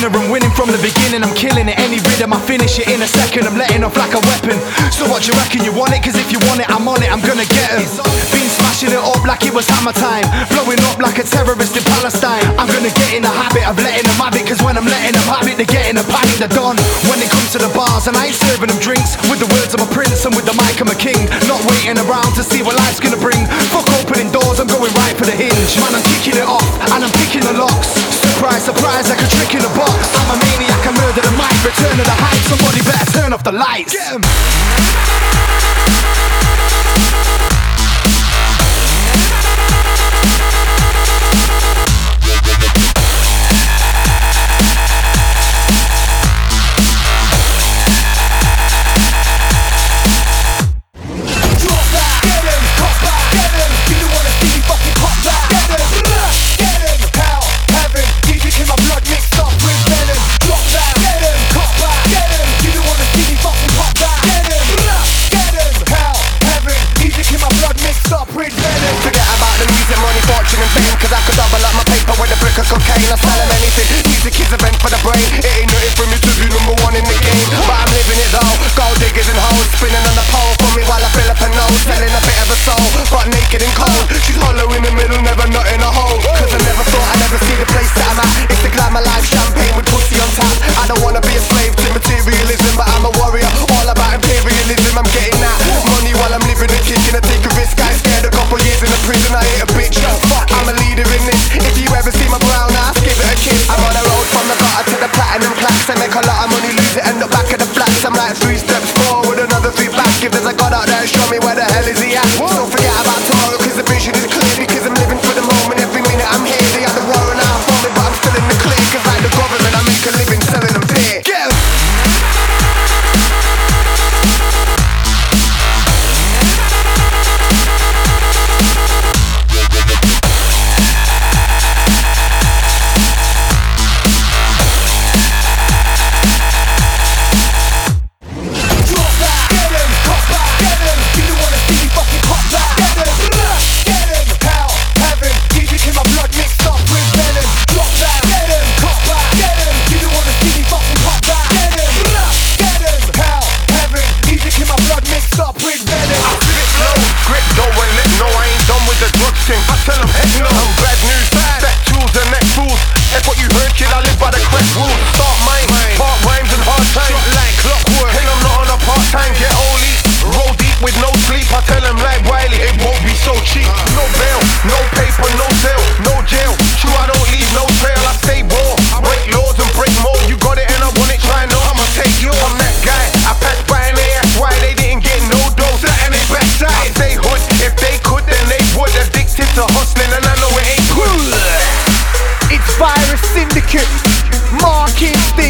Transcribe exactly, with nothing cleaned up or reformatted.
winner and winning from the beginning. I'm killing it, any rhythm I finish it in a second. I'm letting off like a weapon. So what you reckon, you want it? Cause if you want it, I'm on it, I'm gonna get him. Been smashing it up like it was hammer time, blowing up like a terrorist in Palestine. I'm gonna get in the habit of letting them have it, cause when I'm letting them have it, they're getting a panic, they're done. When it comes to the bars, and I ain't serving them drinks with the words of a prince and with the mic of a king. Not waiting around to see what life's gonna bring. Fuck opening doors, I'm going right for the hinge. Man, I'm kicking it off, and I'm picking the locks. Surprise, surprise, like a trick in a box. I'm a maniac, I murder the mic, return to the hype. Somebody better turn off the lights. Get 'em. Cocaine, I sell them anything. Music is a vent for the brain. It ain't nothing for me to be number one in the game, but I'm living it though. Gold diggers and hoes spinning on the pole for me while I fill up her nose, selling a bit of a soul, but naked and cold. She's hollow in the middle, never nut in a hole. Cause I never thought I'd ever see the place that I'm at. It's the glamour life, champagne with pussy on tap. I don't wanna be a slave to materialism, but I'm a warrior, all about imperialism. I'm getting that money while I'm living the kick, and I take a risk. I ain't scared. A couple years in the prison, I ain't a bitch. Fuck, I'm a leader in this. If you ever see my brown ass, give it a kiss. I'm on the road from the gutter to the platinum plaques. I make a lot of money, lose it, end up back at the flats. I'm like three steps forward, another three back. If there's a God out there, show me where the hell is he at. Don't forget about tomorrow, cause the vision is clear. Because I'm living for the moment, every minute I'm here. They had the war and I'm for me, but I'm still in the clear. Cause like the government, I make a living selling them beer. Get 'em. I tell them heck no, I'm bad news. Set tools and neck fools. If what you heard, kid, I live by the crest rules. Start mine, part rhymes and hard times like clockwork. And I'm not on a part time, get holy. Roll deep with no sleep. I tell them like Wiley, it won't be so cheap. No bail, no paper, no sale, no jail. True, I don't leave no trail, I stay raw. Break laws and break more. You got it and I want it, try no, I'ma take yours. I'm that guy, I passed by and they asked why they didn't get no dose. And they backside, I say hood, if they could then they would. Addicted to hustling and I know it ain't good. It's Virus Syndicate, Mark Instinct.